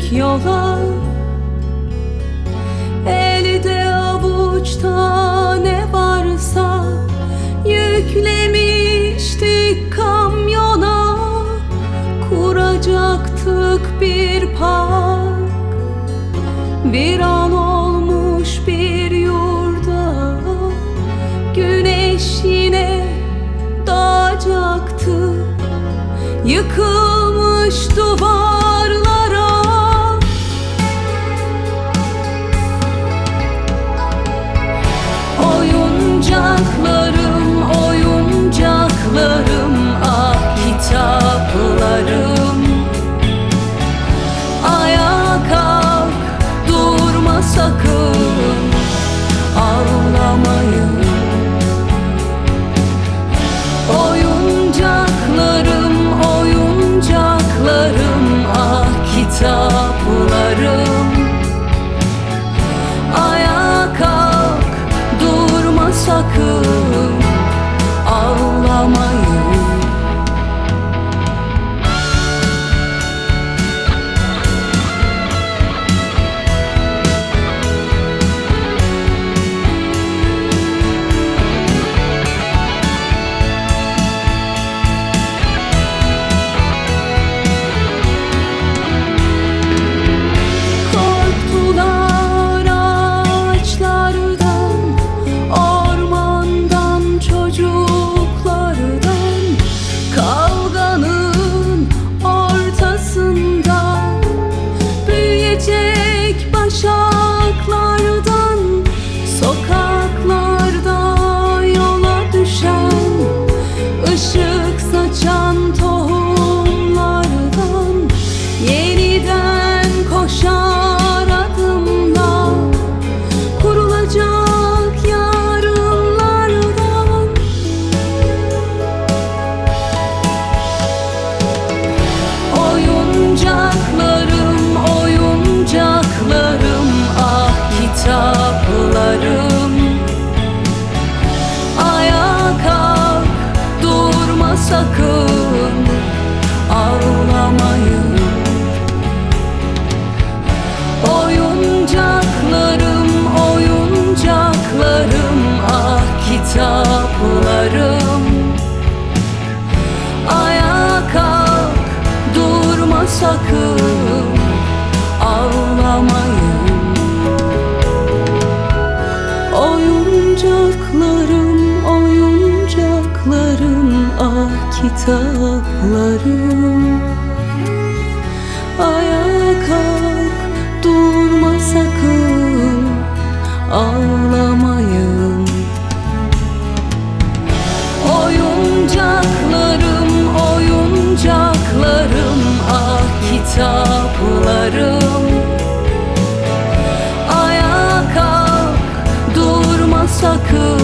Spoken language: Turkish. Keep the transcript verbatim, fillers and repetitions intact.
yola. Elde avuçta ne varsa yüklemiştik kamyona. Kuracaktık bir park, bir an olmuş bir yurda. Güneş yine doğacaktı, yıkılmış duvarlara. Oyuncaklarım, oyuncaklarım, ah kitaplarım. Ayağa kalk, durma sakın, ağlamayın. Oyuncaklarım, oyuncaklarım, ah kitaplarım. Ayağa kalk, durma sakın, ağlamayın. Başaklardan, sokaklarda yola düşen, ışık saçan tohumlardan, yeniden koşar adımla, kurulacak yarınlardan. Oyuncaklarım, oyuncaklarım, ah kitaplarım. Ayağa kalk, durma sakın, ağlamayın. Oyuncaklarım, oyuncaklarım, ah kitaplarım. Ayağa kalk, durma sakın, ağlamayın. Oyuncaklarım, oyuncaklarım, ah kitaplarım. Ayağa kalk, durma sakın, ağlamayın. Oyuncaklarım, oyuncaklarım, ah kitaplarım. Ayağa kalk, durma sakın,